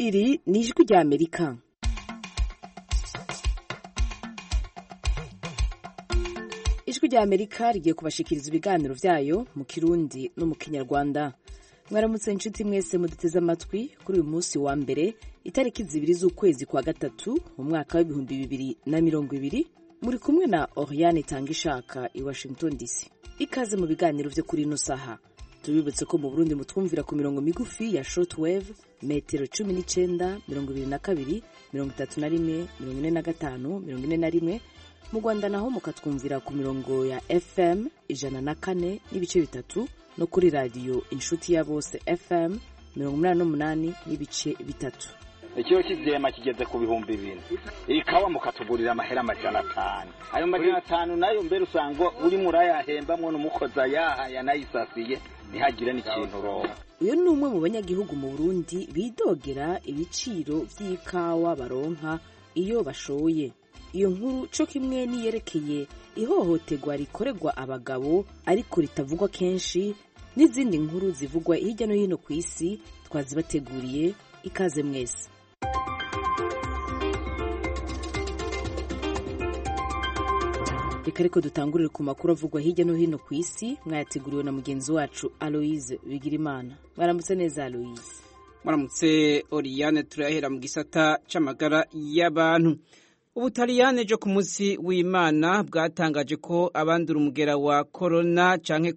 Iri ni ijwi rya Amerika. Ijwi rya Amerika rigiye kubashikiriza ibiganiro vyayo mu Kirundi no mu Kinyarwanda. Mwaramutse inshuti mwese muduteze amatwi kuri uyu munsi wa mbere itariki 2 z'ukwezi kwa gatatu mu mwaka w'2020 muri kumwe na Oriane Tangishaka i Washington DC. Ikaze mu biganiro vyo kuri ino saha. Tubibutse ko mu Burundi mutwumvira ku mirongo migufi ya shortwave metero 19, 22, 31, 45, 41. Mu Rwanda naho mukatwumvira ku mirongo ya FM 104 n'ibice bitatu no kuri radio Inshuti ya Bose FM 88 n'ibice bitatu. Ikiyo kivyema kigeze ku bihumbi 2. Ikawa mukatugurira amahera 500. Ayo 500 nayo mbere usango uri murayahembamwe n'umukoza yaha nayisasiye ntihagire n'ikintu ro. Uyu ni umwe mu banyagihugu mu Burundi bidogera ibiciro vy'ikawa baronka iyo bashoye. Iyo nkuru co kimwe niyerekeye ihohoterwa rikorerwa abagabo ariko ritavugwa kenshi n'izindi nkuru zivugwa hirya no hino ku isi twazibateguriye. Ikaze mwese. Reka ariko dutangurire ku makuru avugwa hirya no hino ku isi mwayateguriwe na mugenzi wacu Aloise Bigirimana. Mwaramutse neza Aloise. Mwaramutse Oriane, turahera mu gisata c'amagara y'abantu. Ubutaliyane jo ku munsi w'Imana bwatangaje ko abandura umugera wa corona canke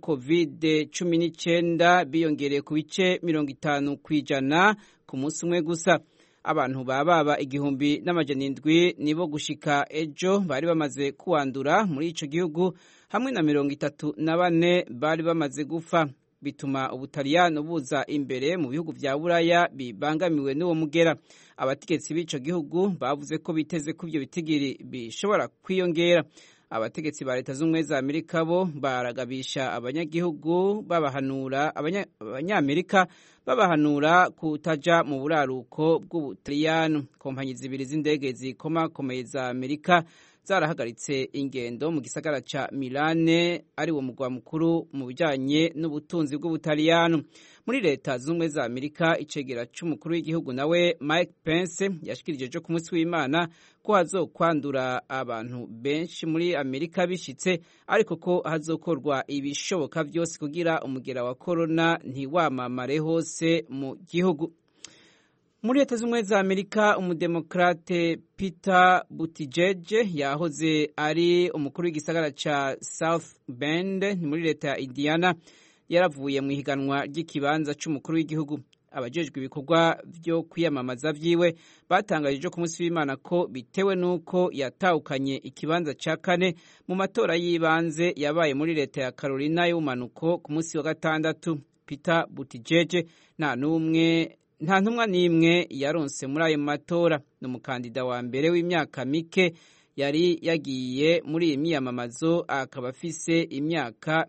COVID-19 biyongereye ku bice 50% ku munsi umwe gusa. Abantu baba 1,700 nibo gushika ejo bari bamaze kuwandura muri ico gihugu hamwe na 34 bari bamaze gufa. Bituma Ubutaliyano buza imbere mu bihugu vya Buraya bibangamiwe n'uwo mugera. Abategetsi b'ico gihugu bavuze ko biteze ko ivyo bitigiri bishobora kwiyongera. Abategetsi ba Leta z'Ubumwe za Amerika bo baragabisha abanyagihugu abanyamerika babahanura kutaja mu buraruko bw'Ubutaliyano. Kompanyi zibiri z'indege zikomakomeye za Amerika zarahagaritse ingendo mu gisagara ca Milane ari wo mugwa mukuru mu bijanye n'ubutunzi bw'Ubutaliyano. Muri Leta z'Ubumwe za Amerika icegera c'umukuru w'igihugu nawe Mike Pence yashikirije jo ku munsi w'Imana ko hazokwandura abantu benshi muri Amerika bishitse ariko ko hazokorwa ibishoboka vyose kugira umugera wa corona ntiwamamare hose mu gihugu. Muri Leta z'Ubumwe za Amerika umudemokrate Peter Buttigieg yahoze ari umukuru w'igisagara ca South Bend muri Leta ya Indiana yaravuye mu higanwa ry'ikibanza c'umukuru w'igihugu. Abajejwe ibikorwa vyo kwiyamamaza vyiwe batangaje ku munsi w'Imana ko bitewe nuko yatahukanye ikibanza ca 4 mu matora y'ibanze yabaye muri Leta ya Carolina y'umanuko ku munsi wa gatandatu. Peter Buttigieg nta ntumwa n'imwe yaronse muri ayo matora. N'umukandida wa mbere w'imyaka mike yari yagiye muri iyi miyamamazo akaba afise imyaka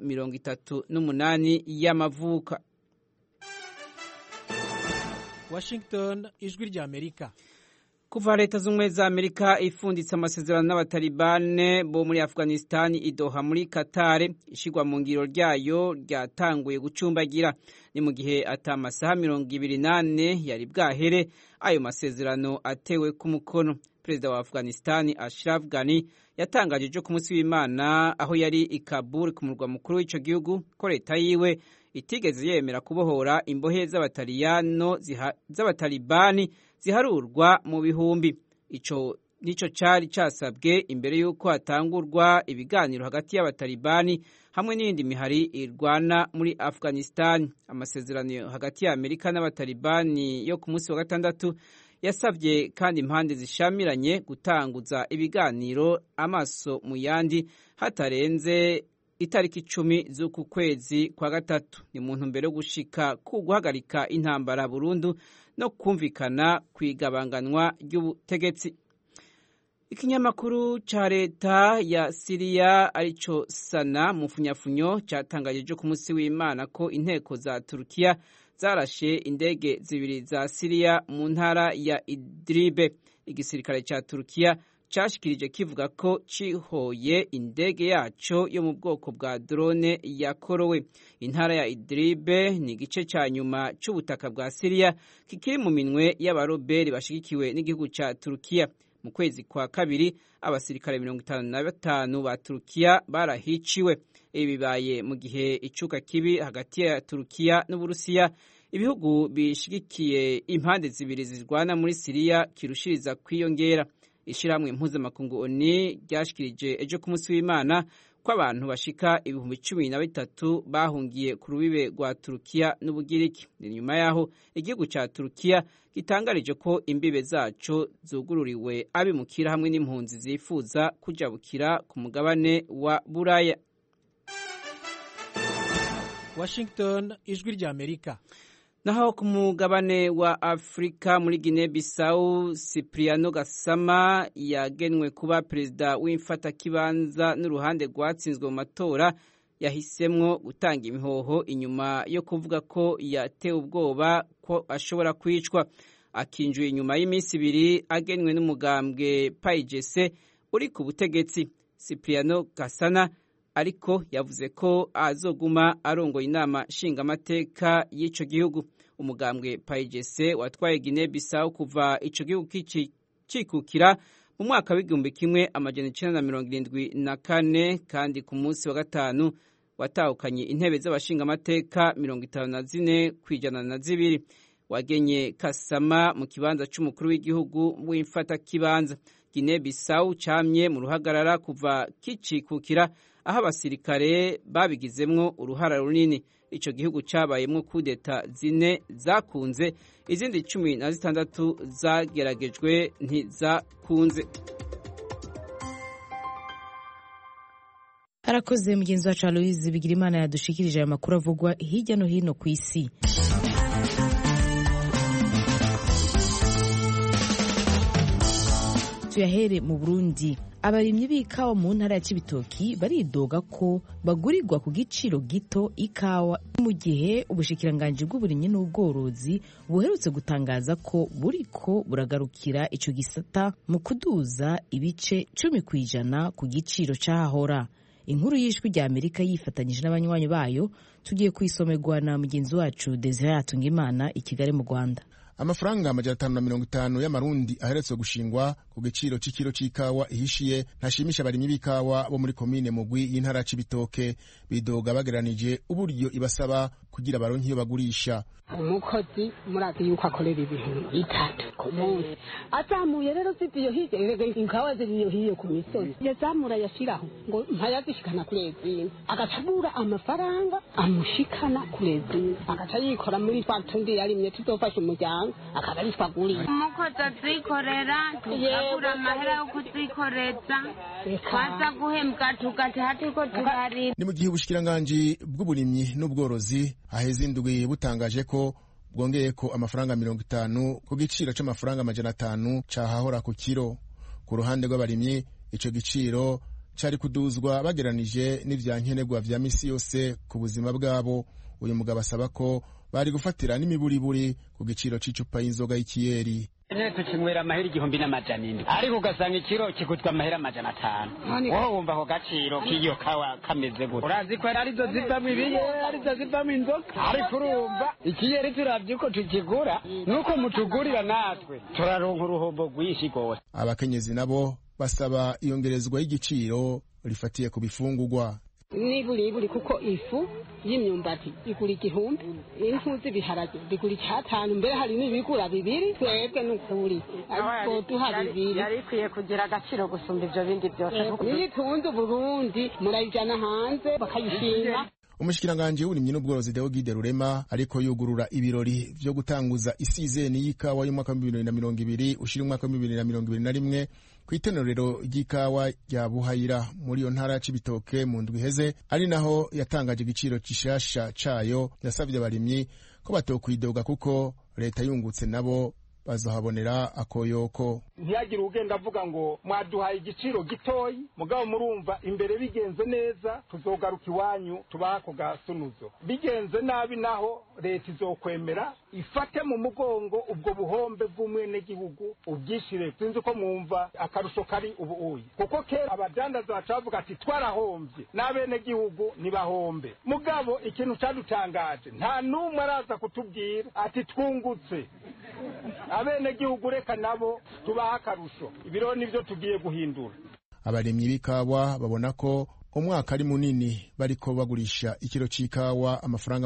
38 y'amavuka. Washington, ijwi rya Amerika. Kuva Leta z'Ubumwe za Amerika ifunditse amasezerano n'abatalibane bo muri Afghanistan idoha muri Qatar, ishigwa mu ngiro ryayo ryatanguye gucumbagira. Ni mu gihe atamasaha 28 yari bwahere ayo masezerano atewe ku mukono. Perezida wa Afghanistan Ashraf Ghani yatangaje jo ku munsi w'Imana aho yari i Kabul ku murwa mukuru w'ico gihugu ko leta yiwe itigeze yemera kubohora imbohe z'abatalibani ziharurwa mu bihumbi. Ico nico cari casabwe imbere yuko hatangurwa ibiganiro hagati y'abatalibani hamwe n'indi mihari irwana muri Afghanistan. Amasezerano hagati ya Amerika n'abatalibani yo ku munsi wa gatandatu yasabye kandi impande zishamiranye gutanguza ibiganiro amaso mu yandi hatarenze itariki 10 z'uku kwezi kwa gatatu. Ni muntu mbere yo gushika ku guhagarika intambara burundu no kumvikana kwigabanganwa ry'ubutegetsi. Ikinyamakuru ca leta ya Syria arico Sana mu funyafunyo catangaje jo ku munsi w'Imana ko inteko za Turkiya zarashe indege zibiri za Syria mu ntara ya Idlib. Igisirikare ca Turkiya cashikirije kivuga ko cihoye indege yaco yo mu bwoko bwa drone yakorowe. Intara ya Idlib ni igice ca nyuma c'ubutaka bwa Syria kikiri mu minwe y'abaroberi bashigikiwe n'igihugu ca Turukiya. Mu kwezi kwa kabiri abasirikare 55 ba Turukiya barahiciwe. Ibi bibaye mu gihe icuka kibi hagati ya Turukiya n'Uburusiya, ibihugu bishigikiye impande zibiri zirwana muri Syria, kirushiriza kwiyongera. Ishirahamwe mpuzamakungu ONU ryashikirije ejo ku munsi w'Imana ko abantu bashika 13,000 bahungiye ku rubibe rwa Turukiya n'Ubugiriki. Nyuma yaho igihugu ca Turukiya gitangarije ko imbibe zaco zugururiwe abimukira hamwe n'impunzi zifuza kujabukira ku mugabane wa Buraya. Washington, ijwi rya Amerika. Naho ku mugabane wa Afrika muri Guinea Bissau, Cipriano Gassama yagenwe kuba perezida w'imfatakibanza n'uruhande rwatsinzwe mu matora yahisemwo gutanga imihoho inyuma yo kuvuga ko yatewe ubwoba ko ashobora kwicwa. Akinjuye inyuma y'iminsi ibiri agenwe n'umugambwe PAIGC uri ku butegetsi. Cipriano Gassama ariko yavuze ko azoguma arongoye inama nshingamateka y'ico gihugu. Umugambwe PAIGC watwaye Guinea Bissau kuva ico gihugu cikukira mu mwaka w'igihumbi kimwe amajana 1974, kandi ku munsi wa gatanu watahukanye intebe z'abashingamateka 54 kwijana na zibiri. Wagenye Gassama mu kibanza c'umukuru w'igihugu w'imfatakibanza. Guinea Bissau camye mu ruhagarara kuva kicikukira, aho abasirikare babigizemwo uruhara runini. Ico gihugu cabayemwo kudeta 4 zakunze, izindi 16 zageragejwe ntizakunze. Arakoze mugenzi wacu Aloise Bigirimana yadushikirije aya makuru avugwa hirya no hino ku isi. Tuyahere mu Burundi. Abarimyi b'ikawa mu ntara ya Cibitoki baridoga ko bagurirwa ku giciro gito ikawa, mu gihe ubushikiranganji bw'uburimyi n'ubworozi buherutse gutangaza ko buriko buragarukira ico gisata mu kuduza ibice 10% ku giciro cahahora. Inkuru y'ijwi rya Amerika yifatanyije n'abanywanyi bayo tugiye kwisomerwa na mugenzi wacu Desire Atungimana i Kigali mu Rwanda. Amafaranga 550 y'amarundi aheretswe gushingwa ku giciro c'ikiro c'ikawa ihishiye ntashimisha abarimyi b'ikawa bo muri komine Mugwi y'intara Cibitoke. Bidoga bageranije uburyo ibasaba kugira baronke iyo bagurisha. Umukozi murazi yuko akorera ibintu 3 ku munsi, azamuye rero ziviyo hirya ikawa ziriyo hiyo ku misozi yazamura yashiraho ngo ntayazishikana kurezina, agacabura amafaranga amushikana kurezina, agaca yikora muri twatundi yarimye tuzofasha umuryango akabarishwaguriye. Umukozi azikorera tugabura amahera yo kuzikoreza kwaza guhembwa tugati hatiko tugari. Ni mu gihe ubushikiranganji bw'uburimyi n'ubworozi aheze indwi butangaje ko bwongeye ko amafaranga 50 ku giciro c'amafaranga 500 cahahora ku kiro. Ku ruhande rw'abarimyi ico giciro cari kuduzwa bageranije n'ivyankenerwa vya misi yose ku buzima bwabo. Uyu mugabo asaba ko bari gufatira n'imiburiburi ku giciro c'icupa y'inzoga y'ikiyeri. Tukinywera amahera 1,700 ariko ugasanga ikiro kigutwa amahera 500. Wowe wumva ko gaciro k'iyo kawa kameze gute? Urazi ko arizo zivamwe ibiye, arizo zivamwe inzoga, ariko urumva ikiyeri turavye ko tukigura nuko mutugurira natwe turaronka uruhombo rwinshi gose. Abakenyezi nabo basaba iyongerezwa y'igiciro rifatiye ku bifungurwa. Niburi kuko ifu y'imyumbati igura 1,000, imfu z'ibiharage bigura 5, mbere hari n'ibigura 2, twebwe n'ukuri ariko duha 2. Yari kwiye kugira agaciro gusumba ivyo bindi byose. Nitunze Burundi murayijana hanze bakayishima. Umushikiranganje w'uburimyi n'ubworozi Deogide Rurema ariko yugurura ibirori vyo gutanguza isizeni y'ikawa y'umwaka wa 2020 ushira umwaka wa 2021 kw'itenorero ry'ikawa rya Buhayira muri yo ntara Cibitoke mu ndwi heze, ari naho yatangaje igiciro gishasha cayo. Yasavye abarimyi ko batokwidoga kuko leta yungutse nabo bazahabonera akoyoko. Ntiyagire ugenda avuga ngo mwaduhaye igiciro gitoyi mugabo murumva imbere bigenze neza tuzogaruka iwanyu tubaha ako gasunuzo, bigenze nabi naho leta izokwemera ifate mu mugongo ubwo buhombe bw'umwenegihugu ubwishire. Sinzi ko mwumva akarusho kari ubu uyi, kuko kera abadandaza bacavuga ati twarahombye n'abenegihugu nibahombe, mugabo ikintu cadutangaje nta numwe araza kutubwira ati twungutse. Abenegihugu reka nabo tubaha akarusho, ibiro nivyo tugiye guhindura. Abarimyi b'ikawa babona ko umwaka ari munini bariko bagurisha ikiro c'ikawa amafaranga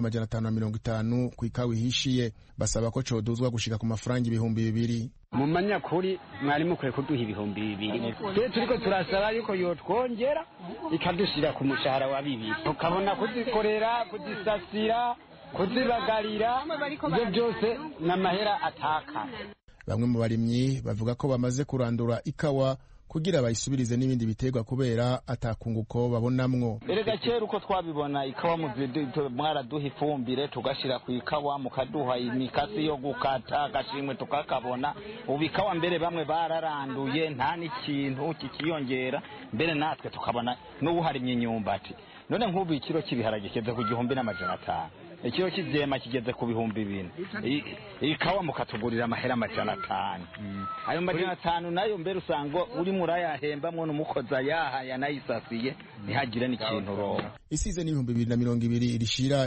550 ku ikawa ihishiye, basaba ko coduzwa gushika ku mafaranga 2,000. Mu manyakuri mwari mukwiye kuduha 2,000. Twe turiko turasaba yuko yotwongera ikadushira ku mushahara wa 2,000 tukabona kuzikorera, kuzisasira, kuzibagarira, ibyo byose n'amahera ataka. Bamwe mu barimyi bavuga ko bamaze kurandura ikawa kugira bayisubirize n'ibindi biterwa kubera atakunguko babonamwo. Erega kera uko twabibona ikawa mwaraduha ifumbire tugashira ku ikawa mukaduha imikasi yo gukata agashimwe tukakabona, ubu ikawa mbere bamwe bararanduye nta n'ikintu kikiyongera, mbere natwe tukabona n'ubuharimye inyumbati. None nk'ubu ikiro cy'ibiharage kigeze ku 1,500, ikiro cy'ivyema kigeze ku 2,000, ikawa mukatugurira amahera 500. Ayo 500 nayo mbere usanga uri murayahembamwo n'umukoza yaha yanayisasiye ntihagire n'ikintu ro. Isize ni 2020 irishira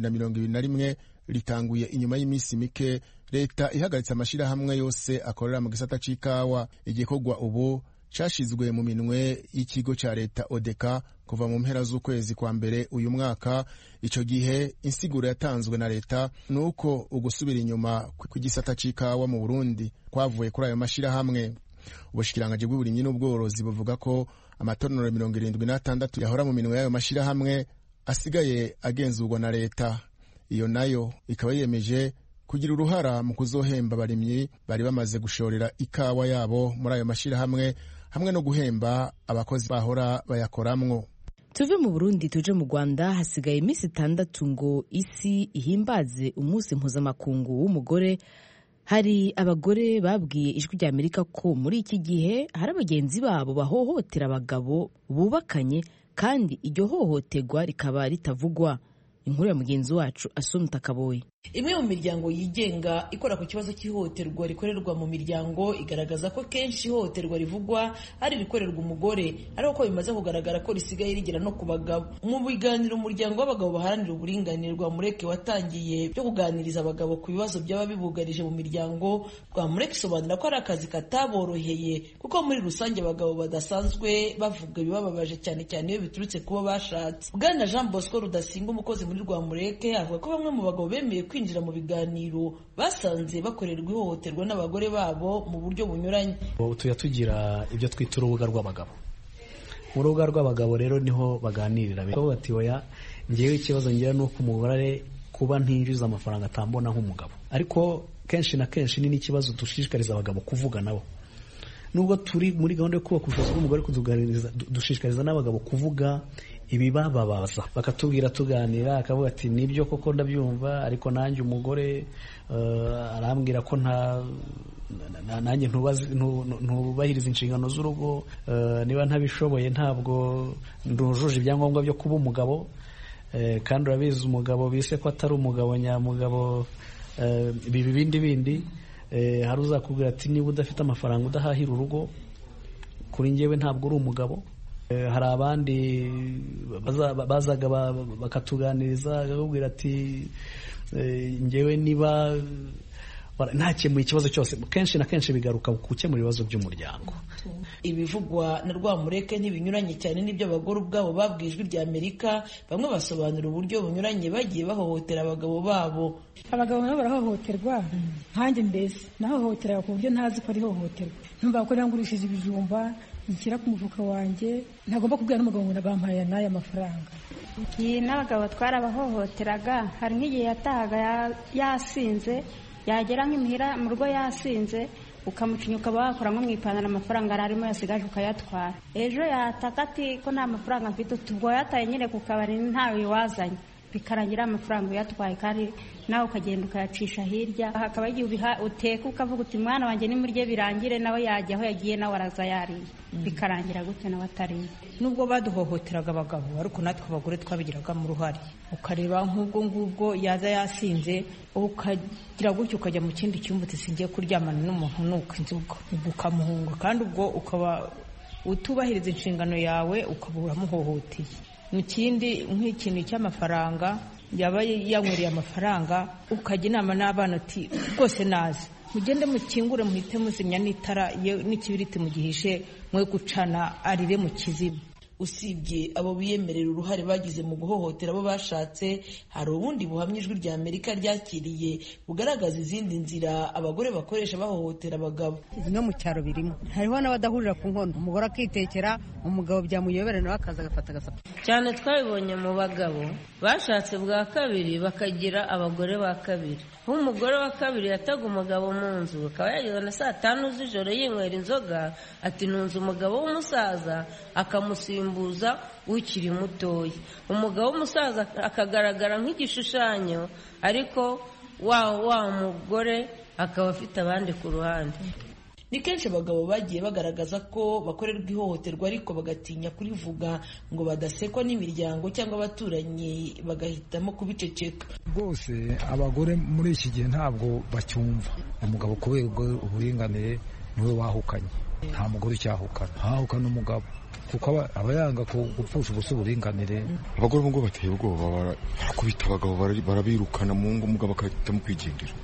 2021 ritanguye inyuma y'imisi mike leta ihagaritse amashira hamwe yose akorera mu gisata c'ikawa. Igikorwa ubu cashizwe mu minwe y'ikigo ca leta ODECA kuva mu mpera z'ukwezi kwa mbere uyu mwaka. Ico gihe insiguro yatanzwe na leta nuko ugusubira inyuma ku gisata c'ikawa mu Burundi kwavuye kuri ayo mashira hamwe. Ubushikiranganje bw'uburimyi n'ubworozi buvuga ko amatonero 76 yahora mu minwe y'ayo mashira hamwe asigaye agenzurwa na leta. Iyo nayo ikaba yemeje kugira uruhara mu kuzohemba abarimyi bari bamaze gushorera ikawa yabo muri ayo mashira hamwe no guhemba abakozi bahora bayakoramwo. Tuve mu Burundi tuje mu Rwanda. Hasigaye imisi 6 ngo isi ihimbaze umunsi mpuzamakungu w'umugore. Hari abagore babwiye Ijwi rya Amerika ko muri iki gihe hari abagenzi babo bahohotera abagabo bubakanye kandi iryo hohoterwa rikaba ritavugwa. Inkuru ya mugenzi wacu Asumta Kaboyi. Imwe mu miryango yigenga ikora ku kibazo cy'ihohoterwa rikorerwa mu miryango igaragaza ko kenshi ihohoterwa rivugwa ari rikorerwa umugore, ariko ko bimaze kugaragara ko risigaye rigera no ku bagabo. Mu biganiro umuryango w'abagabo baharanira uburinganire rwa Mureke watangiye byo kuganiriza abagabo ku bibazo byaba bibugarije mu miryango, rwa Mureke isobanura ko ari akazi kataboroheye kuko muri rusange abagabo badasanzwe bavuga ibibababaje cyane cyane iyo biturutse kuba bashatse. Bwana Jean Bosco Rudasinga umukozi muri rwa Mureke avuga ko bamwe mu bagabo bemeye kwinjira mu biganiro basanze bakorerwa ihohoterwa n'abagore babo mu buryo bunyuranye. Tuya tugira ibyo twita urubuga rw'abagabo. Mu rubuga rw'abagabo rero niho baganirira bati oya ngewe ikibazo ngira nuko umugore kuba ntinjiza amafaranga atambona nk'umugabo, ariko kenshi na kenshi ni n'ikibazo dushishikariza abagabo kuvuga nabo. Nubwo turi muri gahunda yo kubaka ubushobozi bw'umugore kutuganiriza, dushishikariza n'abagabo kuvuga ibibababaza, bakatubwira tuganira, akavuga ati nibyo koko ndabyumva, ariko nanjye umugore arambwira ko nanjye ntubahiriza inshingano z'urugo, niba ntabishoboye ntabwo ndujuje ibyangombwa byo kuba umugabo, kandi urabizi umugabo bise ko atari umugabo nyamugabo, bindi hari uzakubwira ati niba udafite amafaranga udahahira urugo, kuri njyewe ntabwo uri umugabo. Hari abandi bazaga bakatuganiriza bakakubwira ati njyewe niba ntakemuye ikibazo cyose, kenshi na kenshi bigaruka gukemura ibibazo by'umuryango. Ibivugwa na Rwamureke ntibinyuranye cyane n'ibyo abagore ubwabo babwiye Ijwi rya Amerika. Bamwe basobanura uburyo bunyuranye bagiye bahohotera abagabo babo. Abagabo nabo barahohoterwa, nkanjye mbese nahohotera ku buryo ntazi ko ari hohoterwa. Numva ko nangurishije ibijumba nshyira ku mufuka wanjye, ntagomba kubwira n'umugabo ngo nabampaye n'aya mafaranga. Iyi n'abagabo twarabahohoteraga. Hari nk'igihe yatahaga yasinze, yagera nk'imihira mu rugo yasinze, ukamucinya ukaba wakora nko mu ipantaro amafaranga arimo yasigaje ukayatwara. Ejo yataka ati ko nta mafaranga mfite, ubwo yataye nyine ku kabari ntawe wazanye. bikarangira amafaranga uyatwaye kandi nawe ukagenda ukayacisha hirya. Hakaba igihe uteka ukavuga uti mwana wanjye nimurye birangire, nawe yajya aho yagiye nawe araza yariye, bikarangira gute nawe atariye. Nubwo baduhohoteraga abagabo, ariko natwe abagore twabigiragamo uruhare. Ukareba nk'ubwo ngubwo yaza yasinze, ukagira gutyo ukajya mu kindi cyumba uti singiye kuryamana n'umuntu nuko inzoga, ukamuhunga kandi ubwo ukaba utubahiriza inshingano yawe, ukaba uramuhohoteye. Ikindi nk'ikintu cy'amafaranga, yaba yanywereye amafaranga, ukajya inama n'abana uti rwose nazi mugende mukingure muhite muzimya n'itara n'ikibiriti mugihishe, mwe gucana arire mu kiziba. Usibye abo biyemerera uruhare bagize mu guhohotera abo bashatse, hari ubundi buhamya Ijwi rya Amerika ryakiriye bugaragaza izindi nzira abagore bakoresha bahohotera abagabo. No mu cyaro birimo, hariho n'abadahurira ku nkono, umugore akitekera, umugabo byamuyobera nawe akaza agafata agasapa. Cyane twabibonye mu bagabo bashatse bwa kabiri bakagira abagore ba kabiri. Umugore wa kabiri yataga umugabo mu nzu, akaba yageze na 5 z'ijoro yinywera inzoga, ati nunze umugabo w'umusaza, akamusimbuza ukiri mutoya. Umugabo w'umusaza akagaragara nk'igishushanyo, ariko wa mugore akaba afite abandi ku ruhande. Ni kenshi abagabo bagiye bagaragaza ko bakorerwa ihohoterwa ariko bagatinya kurivuga ngo badasekwa n'imiryango cyangwa abaturanyi, bagahitamo kubiceceka. Rwose abagore muri iki gihe ntabwo bacyumva. Umugabo kubera uburinganire niwe wahukanye, nta mugore ucyahukana, hahukana umugabo kuko aba yanga gupfusha ubusa uburinganire. Abagore ngo bateye ubwoba, barakubita abagabo, barabirukana mu ngo, umugabo akahitamo kwigendera.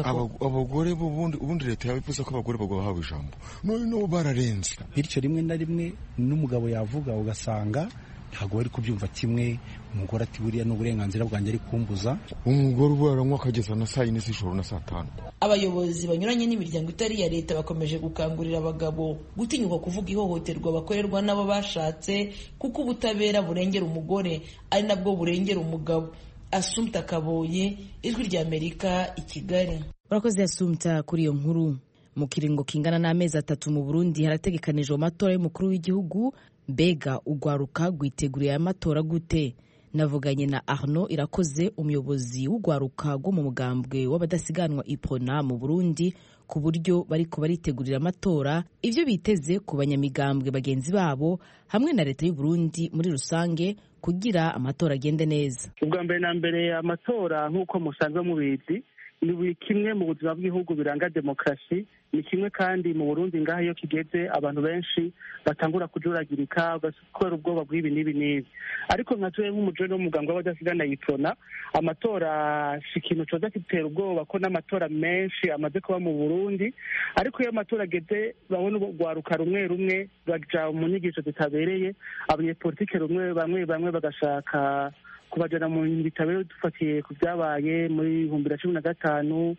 Abagore ubundi leta yabivuze ko abagore bahawe ijambo, none bararenze. Bityo rimwe na rimwe n'umugabo yavuga ugasanga ntabwo bari kubyumva kimwe. Umugore ati buriya n'uburenganzira bwanjye ari kumbuza. Umugore ubu aranywa akageza na 4 z'ijoro na 5. Abayobozi banyuranye n'imiryango itari iya leta bakomeje gukangurira abagabo gutinyuka kuvuga ihohoterwa bakorerwa n'abo bashatse, kuko ubutabera burengera umugore ari nabwo burengera umugabo. Assumpta Kaboye, Ijwi rya Amerika, i Kigali. Urakoze Assumpta kuri iyo nkuru. Mu kiringo kingana n'amezi 3 mu Burundi harategekanijwe amatora y'umukuru w'igihugu. Mbega ugwaruka rwiteguriye aya matora gute? Navuganye na Arnaud Irakoze, umuyobozi w'ugwaruka rwo mu mugambwe w'abadasiganwa Iprona mu Burundi, ku buryo bariko baritegurira amatora, ivyo biteze ku banyamigambwe bagenzi babo hamwe na leta y'u Burundi muri rusange kugira amatora agende neza. Ubwa mbere na mbere amatora nk'uko musanzwe mubizi ni kimwe mu buzima bw'igihugu biranga demokarasi, ni kimwe kandi mu Burundi ngaho iyo kigeze abantu benshi batangura kujuragirika basikora ubwoba bw'ibi n'ibi n'ibi. Ariko nka tuwe nk'umujene w'umugambwe w'abadasigana Iprona, amatora si ikintu coza kitera ubwoba ko n'amatora menshi amaze kuba mu Burundi. Ariko iyo amatora ageze babona urwaruka rumwe rumwe baja mu nyigisho zitabereye, abanyepolitike bamwe bagashaka kubajana mu bitabo dufatiye ku byabaye muri 2015 mu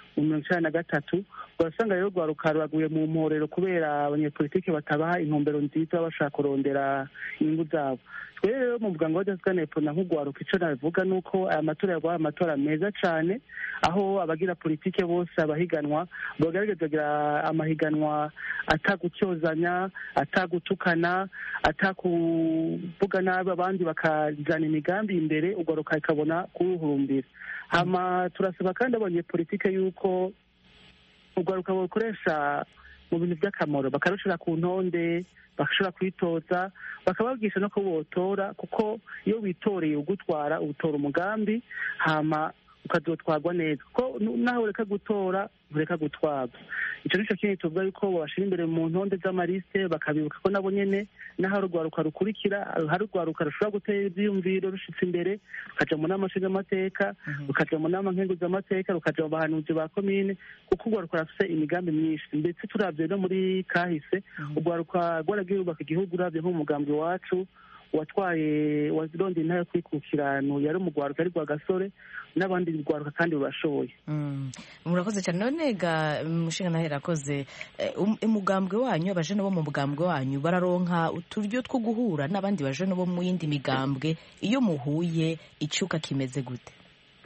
2013. Urasanga rero rwaruka rwaguye mu mporero kubera abanyepolitike batabaha intumbero nziza bashaka kurondera inyungu zabo. Twere rero mu muganga w'abadasigana Iprona nk'urwaruka ico navuga nuko aya matora yabaye amatora meza cane, aho abagira politike bose abahiganwa bagerageza kugira amahiganwa atagucyozanya, atagutukana, atakuvuga nabi abandi, bakajana imigambi imbere urwaruka ikabona kuruhurumbira. Hama turasaba kandi abanyepolitike yuko urwaruka bakoresha mu bintu by'akamaro, bakarushira ku ntonde, bakashobora kwitoza, bakababwisha no ko botora, kuko iyo witoreye ugutwara utora umugambi hama ukazotwarwa neza, ko naho ureka gutora ureka gutwarwa. Ico nico kintu tuvuga yuko bashira imbere mu ntonde z'amaliste, bakabibuka ko nabo nyene naho urwaruka rukurikira, hari urwaruka rushobora gutera ivyiyumviro rushitse imbere, rukaja mu nama nshingamateka, rukaja mu nama nkenguzamateka, rukaja mu bahanuzi ba komine, kuko urwaruka rufise imigambi myinshi. Ndetse turavye no muri kahise urwaruka rwaragiye rubaka igihugu. Uravye nk'umugambi wacu watwaye wazironde intara kwikukirano yari umugwaruka ari gwa gasore n'abandi rwaruka kandi rurashoboye. Murakoze cyane. None ga mushinga nahera koze umugambwe wanyu, abajene bo mu mugambwe wanyu bararonka uturyo two guhura n'abandi bajene bo mu yindi migambwe, iyo muhuye icuka kimeze gute?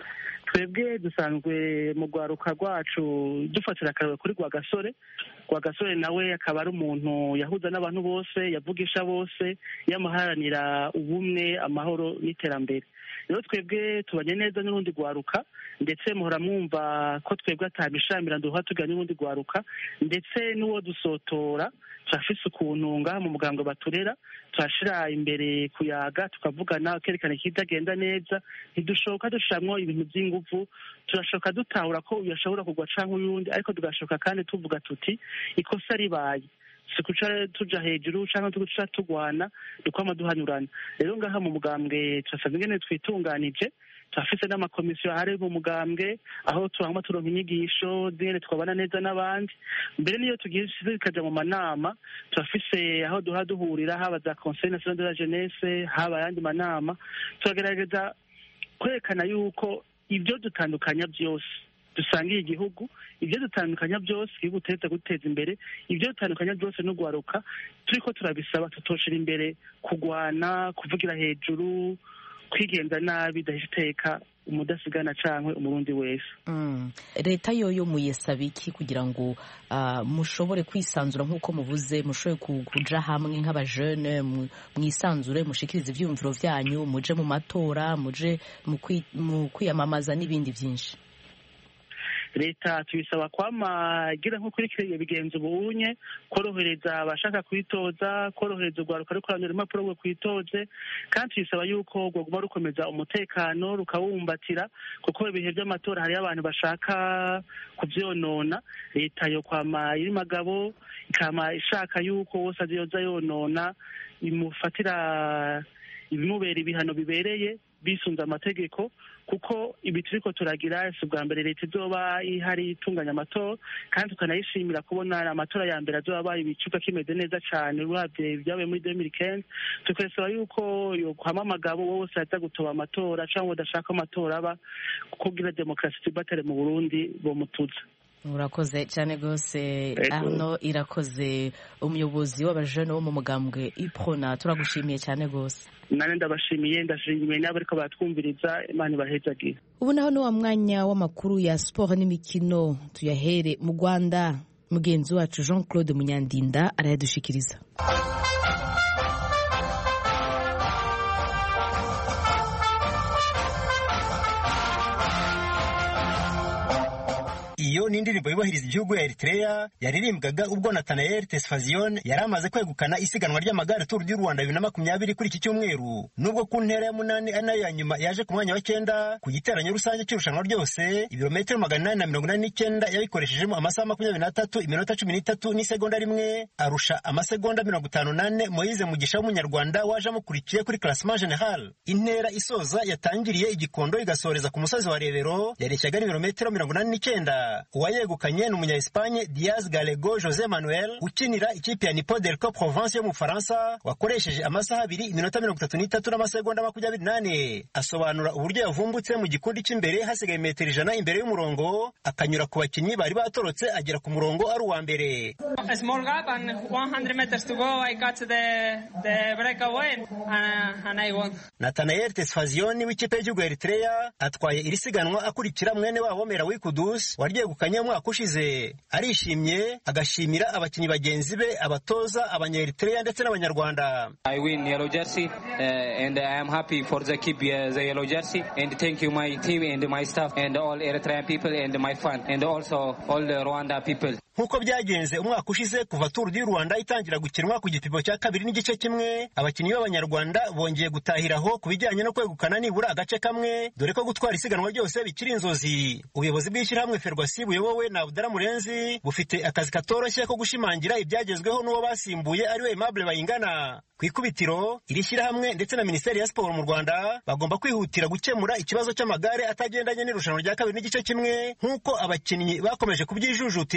twebwe dusanzwe mu rwaruka rwacu dufatira akarere kuri Rwagasore nawe akaba ari umuntu yahuza n'abantu bose yavugisha bose yamuharanira ubumwe amahoro n'iterambere. Rero twebwe tubanye neza n'urundi rwaruka, ndetse muhora mwumva ko twebwe atabishamira duha tugana n'urundi rwaruka, ndetse n'uwo dusotora turafise ukuntu ngaha mu mugambwe baturera turashira imbere kuyaga tukavugana kerekana ikitagenda neza, ntidushoka dushiramwo ibintu by'inguvu, turashoka dutahura ko uyashobora kugwa canke uyundi, ariko tugashoka kandi tuvuga tuti ikosa ribaye sikuca tuja hejuru canke tuguca tugwana dukwama duhanyurana. Rero ngaha mu mugambwe turasabye ingene twitunganije, turafise n'amakomisiyo ahari mu mugambwe aho turangwa turonka inyigisho zingene twabana neza n'abandi, mbere niyo tugiye zikaja mu manama turafise aho duhurira, haba za conseil national de la jeunesse, haba ayandi manama, turagerageza kwerekana yuko ibyo dutandukanya byose dusangiye igihugu, ibyo dutandukanya byose igihugu turetse guteza imbere, ibyo dutandukanya byose no guharuka turiko turabisaba tutoshira imbere kugwana, kuvugira hejuru, kwigenza nabi dahisha iteka umudasigana canke umurundi wese. Leta yoyo muyesaba iki kugira ngo mushobore kwisanzura nk'uko muvuze, mushobore kuja hamwe nk'abajene mwisanzure, mushikirize ivyumviro vyanyu, muje mu matora, muje mu kwiyamamaza n'ibindi vyinshi? Leta tuyisaba kwama igira nko kurikira bigenza ubunye, korohereza abashaka kwitoza, korohereza urwaruka rwo kurandura impapuro rwo kwitoze, kandi tuyisaba yuko rwoguma rukomeza umutekano rukawumbatira, kuko ibihe by'amatora hariyo abantu bashaka kuvyonona. Leta yo kwama iri magabo, ikama ishaka yuko wose azoza yonona imufatira ibimubera ibihano bibereye bisunze amategeko, kuko ibi turiko turagira si ubwa mbere leta izoba ihari itunganya amatora, kandi tukanayishimira kubona amatora ya mbere azoba abaye ibicuka kimeze neza cane uravye ibyabaye muri 2015. tukasaba yuko yokwama amagabo wose aza gutoba amatora canke udashaka amatora aba, kugira demokarasi tubatere mu Burundi bomutuza. Urakoze cyane gose Arno Irakoze, umuyobozi w'abajene wo mu mugambwe Iprona, turagushimiye cyane gose. Nane ndabashimiye, ndashimiye n'abo ariko batwumviriza, Imana ibahezagire. Ubu naho ni wa mwanya w'amakuru ya sport n'imikino, tuyahere mu Rwanda. Mugenzi wacu Jean Claude Munyandinda arayadushikiriza. Iyo ni indirimbo yubahiriza igihugu ya Eritrea yaririmbwaga ubwo Nathanael Tesfazion yari amaze kwegukana isiganwa ry'amagare Tour du Rwanda 2020 kuri iki cyumweru. Nubwo ku ntera ya 8 ari nayo ya nyuma yaje ku mwanya wa 9 ku giteranyo rusange cy'irushanwa ryose, ibirometero 889 yabikoresheje amasaha 23 iminota 13 n'isegonda rimwe, arusha amasegonda 54 Moise Mugisha w'umunyarwanda waje amukurikiye kuri classement general. Intera isoza yatangiriye igikondo igasoreza ku musozi wa Rebero yareshyaga ibirometero 89. Uwayegukanye ni umunya-Espagne Diaz Gallego Jose Manuel ukinira ikipe ya Nipo Delco Provence yo mu Faransa, wakoresheje amasaha 2 iminota 33 n'amasegonda 28. Asobanura uburyo yavumbutse mu gikundi cy'imbere hasigaye metero 100 imbere y'umurongo, akanyura ku bakinyi bari batorotse agera ku murongo ari uwa mbere. A small gap and 100 meters to go, I got the breakaway and I won. Nathanael Tesfazion w'ikipe y'igihugu ya Eritrea atwaye iri siganwa akurikira mwene wabo Merawi Kudus waryegukanye umwaka ushize. Arishimye agashimira abakinyi bagenzi be, abatoza, abanya-Eritrea ndetse n'abanyarwanda. I win yellow jersey and I am happy for the keep the yellow jersey, and thank you my team and my staff and all Eritrean people and my fan and also all the Rwanda people. Nkuko byagenze umwaka ushize kuva Tour du Rwanda itangira gukinwa ku gipimo cya 2 n'igice kimwe, abakinyi b'abanyarwanda bongeye gutahiraho ku bijyanye no kwegukana nibura agace kamwe, dore ko gutwara isiganwa ryose bikiri inzozi. Ubuyobozi bw'ishyirahamwe Ferwacy buyobowe na Abdallah Murenzi bufite akazi katoroshye ko gushimangira ibyagezweho n'uwo basimbuye ari we Aimable Bayingana. Ku ikubitiro iri shyirahamwe ndetse na Minisiteri ya Siporo mu Rwanda bagomba kwihutira gukemura ikibazo cy'amagare atagendanye n'irushanwa rya 2 n'igice kimwe, nk'uko abakinnyi bakomeje kubyijujutira muri Tour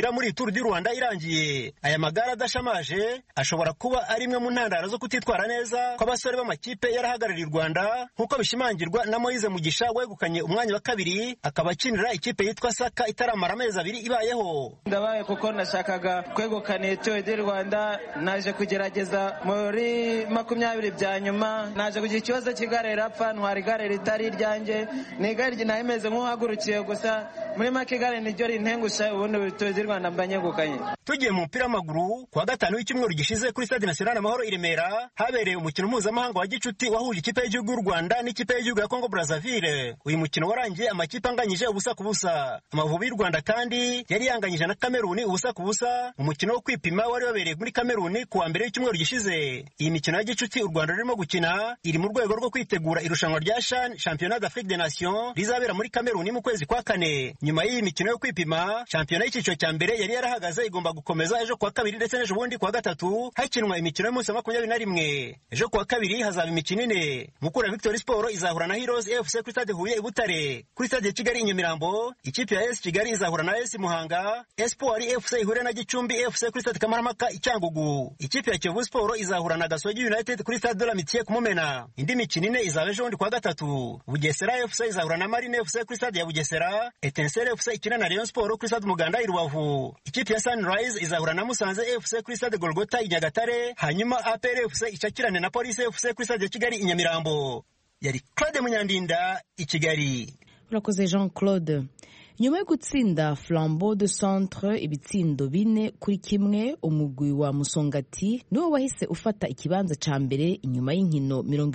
Tour du Rwanda irangiye. Aya magare adashamaje ashobora kuba ari imwe mu ntandaro zo kutitwara neza kw'abasore b'amakipe yarahagarariye u Rwanda nk'uko bishimangirwa na Moise Mugisha wegukanye umwanya wa kabiri akaba akinira ikipe yitwa Saka itaramara amezi 2 ibayeho. Ndabaye kuko nashakaga kwegukana Tour du Rwanda, naje kugerageza muri 20 bya nyuma, naje kugira ikibazo cy'igare rapfa, ntwara igare ritari ryanjye, ni igare ryinahemeze nk'uhagurukiye gusa muri make igare niryo rintengusha, ubundi Tour du Rwanda mbanyegukanye. Tugiye mu mupira w'amaguru kuwa gatanu w'icyumweru gishize kuri Stade National Amahoro i Remera habereye umukino mpuzamahanga wa gicuti wahuje ikipe y'igihugu y'u Rwanda n'ikipe y'igihugu ya Congo Brazzaville. Uyu mukino warangiye amakipe anganyije ubusa ku busa. Amavubi y'u Rwanda kandi yari yanganyije na Cameroon ubusa ku busa, umukino wo kwipima wari wabereye muri Cameroon kuwa mbere w'icyumweru gishize. Iyi mikino ya gicuti u Rwanda rurimo gukina iri mu rwego rwo kwitegura irushanwa rya CHAN Championnat d'Afrique des Nations rizabera muri Cameroon mu kwezi kwa kane. Nyuma y'iyi mikino yo kwipima, shampiyona y'icyiciro cya mbere yari yarahagaze igomba gukomeza ejo kuwa kabiri ndetse n'ejo bundi kuwa gatatu hakinwa imikino y'umunsi wa 21. Ejo kuwa kabiri hazaba imikino ine. Mukura Victory Sport izahura na Heroes FC kuri Stade Huye i Butare. Kuri Stade Kigali i Nyamirambo ikipe ya AS Kigali izahura na AS Muhanga. Espoir FC ihure na Gicumbi FC kuri Stade Kamarampaka i Cyangugu. Ikipe ya Kiyovu Sport izahura na Gasogi United kuri Stade de la Mitié ku Mumena. Indi mikino ine izaba ejo bundi kuwa gatatu. Bugesera FC izahura na Marine FC kuri Stade ya Bugesera. Etincelle FC ikina na Rayon Sport kuri Stade Muganda i Rubavu. Ikipe ya Sunrise izahura na Musanze FC kuri Stade Golgota i Nyagatare. Hanyuma APR FC icakirane na Police FC kuri Stade Kigali i Nyamirambo. Yari Claude Munyandinda i Kigali. Urakoze Jean Claude. Nyuma yo gutsinda Flambeau de Centre ibitsindo 4-1, umugwi wa Musongati niwo wahise ufata ikibanza ca mbere inyuma y'inkino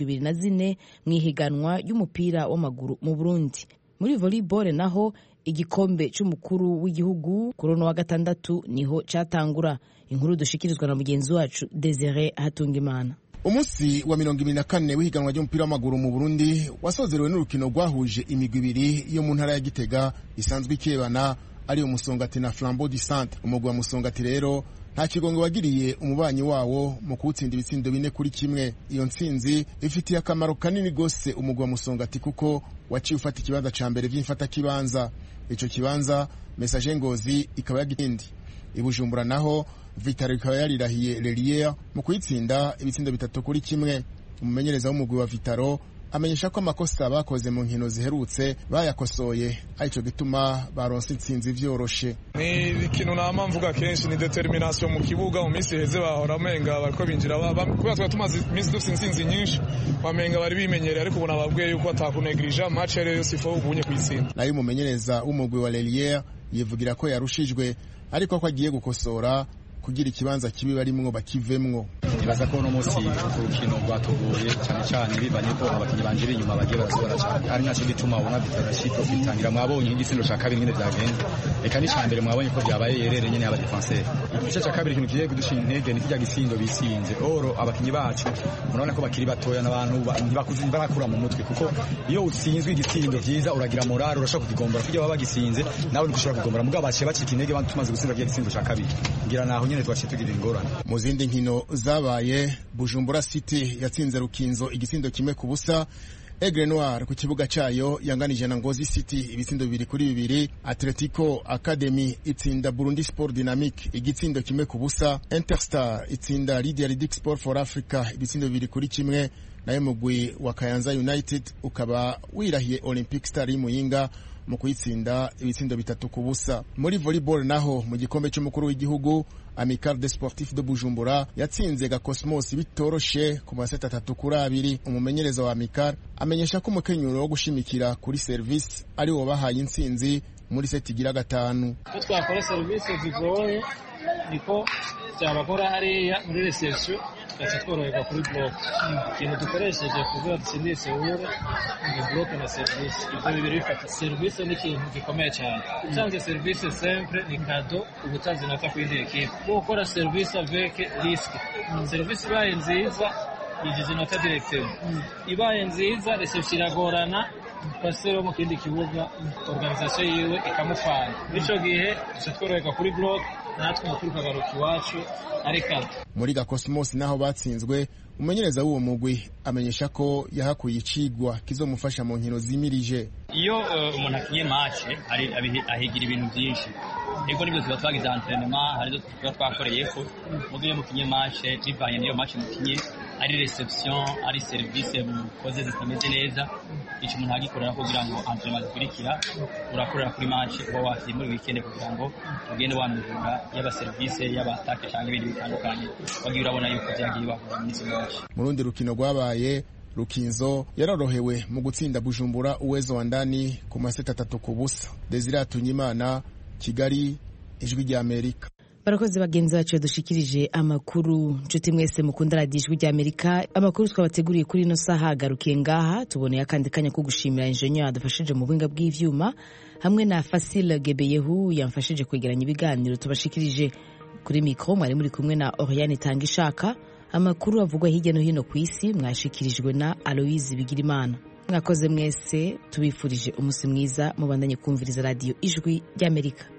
24 mwihiganwa y'umupira w'amaguru mu Burundi. Muri volleyball naho igikombe c'umukuru w'igihugu kuri wa gatandatu niho catangura. Inkuru dushikirizwa na mugenzi wacu Desire Hatungimana. Umusi wa 24 w'ihiganwa ry'umupira w'amaguru mu Burundi wasozerewe n'urukino rwahuje imigwi ibiri yo mu ntara ya Gitega isanzwe ikebana ari Umusongati na Flambeau du Centre. Umugwi wa Musongati rero nta kigongo wagiriye umubanyi wawo mu kuwutsinda ibitsindo 4-1. Iyo ntsinzi ifitiye akamaro kanini gose umugwi wa Musongati kuko waciye ufata ikibanza ca mbere vy'imfata kibanza. Ico kibanza Message Ngozi ikaba yagitindi. Ibujumbura naho Vitaro ikaba yarirahiye Lelier mu kuyitsinda ibitsindo 3-1. Umumenyereza w'umugwi wa Vitaro amenyesha ko amakosa bakoze mu nkino ziherutse bayakosoye, arico gituma baronse intsinzi vyoroshe. Ni ikintu nama mvuga kenshi ni determination mu kibuga. Mu minsi heze bahora menga bariko binjira kubera twa tumaze iminsi dufite intsinzi nyinshi bamenga bari bimenyereye, ariko ubona babwiye yuko atakunegrija match rero sifo ubunye kwitsinda. Nayo umumenyereza w'umugwi wa Lelier yivugira ko yarushijwe ariko ko agiye gukosora kugira ikibanza kibi barimwo bakivemwo. Nibaza ko no munsi urukino rwatuguye cyane cyane bivanye ko abakinyi banjira inyuma bagiye barazora cyane, ari naco gituma ubona Vitaro bitangira mwabonye igitsindo ca kabiri nyine byagenze, reka ni cyambere mwabonye ko byabaye yerere nyine aba defenseur. Igice ca kabiri kintu kigiye kudushinga intege ni kijya gitsindo bisinze oro abakinyi bacu murabona ko bakiri batoya n'abantu ntibakuzi barakura mu mutwe, kuko iyo utsinzwe igitsindo vyiza uragira morale urashaka kugigombora kujya baba gisinze nawe nikushobora kugombora mugabo baciye bacika intege bantu tumaze gutsinda igitsindo ca kabiri ngira naho nyine twashe tugira ingorane. Mu zindi nkino zabaye Bujumbura City yatsinze Rukinzo igitsindo 1-0. Aigle Noir ku kibuga cayo yanganije na Ngozi City ibitsindo 2-2. Atletico Academy itsinda Burundi Sport Dynamique igitsindo 1-0. Interstar itsinda Lydia Ridic Sport for Africa ibitsindo 2-1. Nayo mugwi wa Kayanza United ukaba wirahiye Olympic Star y'Imuyinga mu kuyitsinda ibitsindo 3-0. Muri volleyball naho mu gikombe cy'umukuru w'igihugu Amical des Sportifs de Bujumbura yatsinze Gakosmos bitoroshe ku maseta 3-2. Umumenyereza wa Amical amenyesha ko umukenyuro wo gushimikira kuri service ari wo bahaye intsinzi muri seti igira 5. Ko twakora service zigoye niko cyabakora hariya muri reception tworoherwa kuri block. Ikintu dukoresheje kugira dutsindise uhure ni block na service. Ibyo bibiri bifata service ni ikintu gikomeye cyane. Utanze service simple ni kado ubutazi nata kwindi equipe. Gukora service avec risque. Service ibaye nziza yigize nota directeur. Ibaye nziza reception iragorana pasero mu kindi kibuga organisation yiwe ikamufana. Bico gihe tworoherwa kuri block natwe mukuru kagaruka iwacu areka. Muri Gakosmos naho batsinzwe, umumenyereza w'uwo mugwi amenyesha ko yahakuye icigwa kizomufasha mu nkino zimirije. Iyo umuntu akinye match ahigira ibintu byinshi, ego nibyo tuba twagize entraînement hari zo tuba twakoreyeko mugo iyo mukinye match bivanye n'iyo match mukinye ari reception ari service mukoze zitameze neza icyo umuntu agikorera kugira ngo entraînement zikurikira urakorera kuri match uba wakiye muri weekend kugira ngo ugende wamujura yaba service yaba attaque cyangwa ibindi bitandukanye wagiye urabona yuko byagiye bahura muri izo match. Mu rundi rukino rwabaye Rukinzo yarorohewe mu gutsinda Bujumbura Uwezo wa ndani ku maseta 3-0. Desire Atunyimana, Kigali, Ijwi rya Amerika. Barakoze bagenzi bacu dushikirije amakuru. Nshuti mwese mukunda radio Ijwi rya Amerika, amakuru twabateguriye kuri no saha garukiye ngaha. Tuboneye akandi kanya ko gushimira ingenieur adufashije mu buhinga bw'ivyuma hamwe na Facile Gebeyehu yamfashije kwegeranya ibiganiro tubashikirije. Kuri mikro mwari muri kumwe na Oriane Tangishaka. Amakuru avugwa hirya no hino ku isi mwashikirijwe na Aloise Bigirimana. Mwakoze mwese, tubifurije umunsi mwiza, mubandanye kumviriza radio Ijwi ry'Amerika.